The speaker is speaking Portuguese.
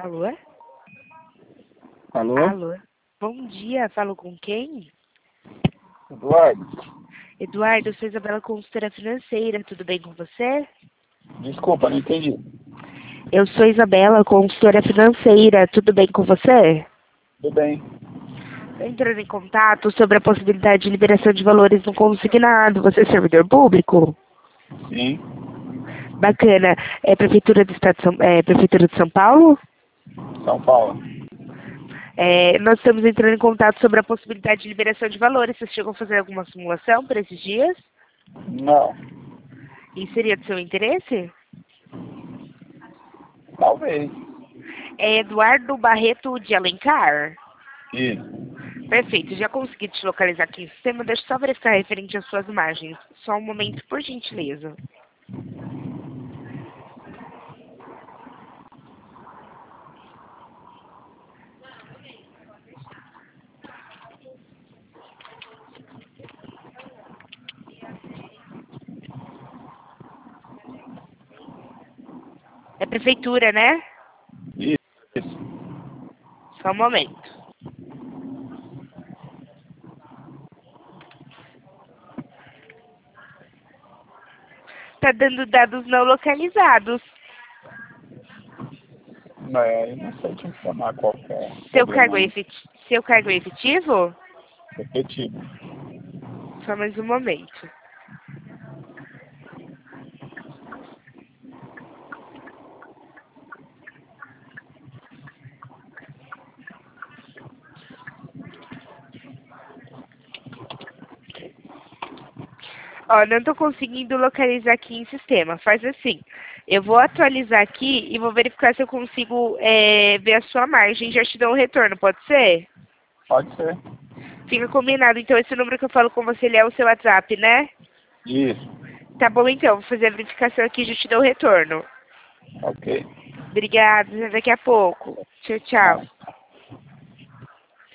Alô? Alô? Alô? Bom dia, falo com quem? Eduardo? Eduardo, eu sou Isabela, consultora financeira, tudo bem com você? Desculpa, não entendi. Eu sou Isabela, consultora financeira, tudo bem com você? Tudo bem. Estou entrando em contato sobre a possibilidade de liberação de valores no consignado. Você é servidor público? Sim. Bacana. É Prefeitura do Estado de Prefeitura de São Paulo? São Paulo. Nós estamos entrando em contato sobre a possibilidade de liberação de valores. Você chegou a fazer alguma simulação para esses dias? Não. E seria do seu interesse? Talvez. É Eduardo Barreto de Alencar? Isso. Perfeito, já consegui te localizar aqui no sistema. Deixa eu só verificar referente às suas imagens. Só um momento, por gentileza. É prefeitura, né? Isso. Só um momento. Tá dando dados não localizados. Mas não sei te informar qual que é o Seu problema cargo é aí. efetivo? Efetivo. Só mais um momento. Ó, não tô conseguindo localizar aqui em sistema. Faz assim. Eu vou atualizar aqui e vou verificar se eu consigo ver a sua margem. Já te dou um retorno, pode ser? Pode ser. Fica combinado. Então, esse número que eu falo com você, ele é o seu WhatsApp, né? Isso. Tá bom, então. Vou fazer a verificação aqui e já te dou o retorno. Ok. Obrigada. Até daqui a pouco. Tchau, tchau. Ah.